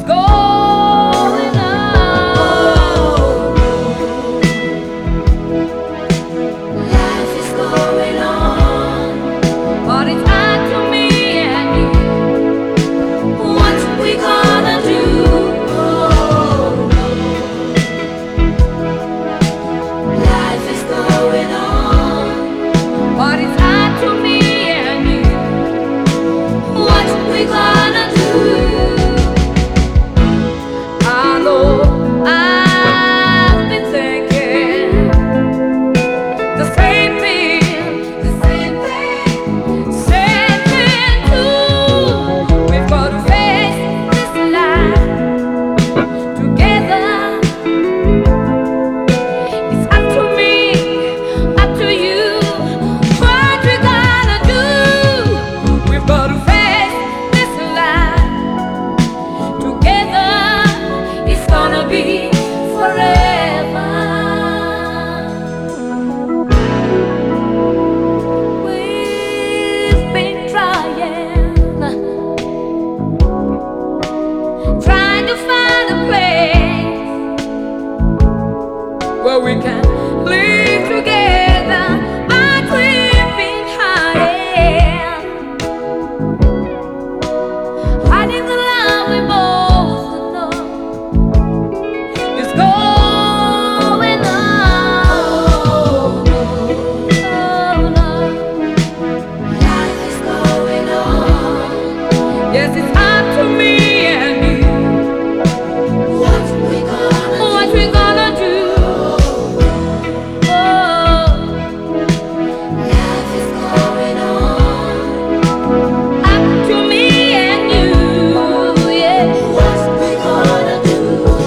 going on. Life is going on, but it's up to me and you. What we gonna do? Oh, life is going on, but it's up to me and you. What we gonna do? I know I've been thinking the same thing, same thing too. We've got to face this life together. It's up to me, up to you. What we gonna do? We've got to face this life together. It's gonna be forever. We've been trying to find a place where we can live together. Our dream been hiding the love we both know is going on. Oh, no. Life is going on. Yes, it's up to me and you. What we gonna do? Oh, life is going on. Up to me and you. Yeah. What we gonna do?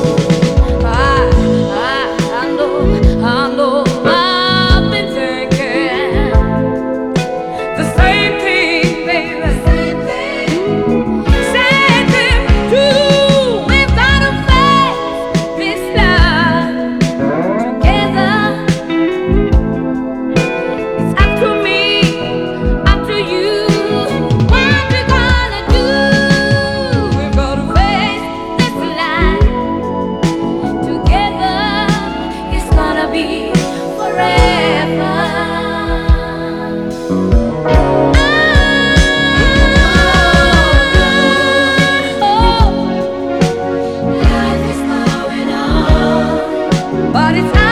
I know I've been thinking the same thing, baby. Same thing too. We've gotta face this life together. It's up to me, up to you. What we gonna do? We've gotta face this life together. It's gonna be forever. Oh, life is going on, but it's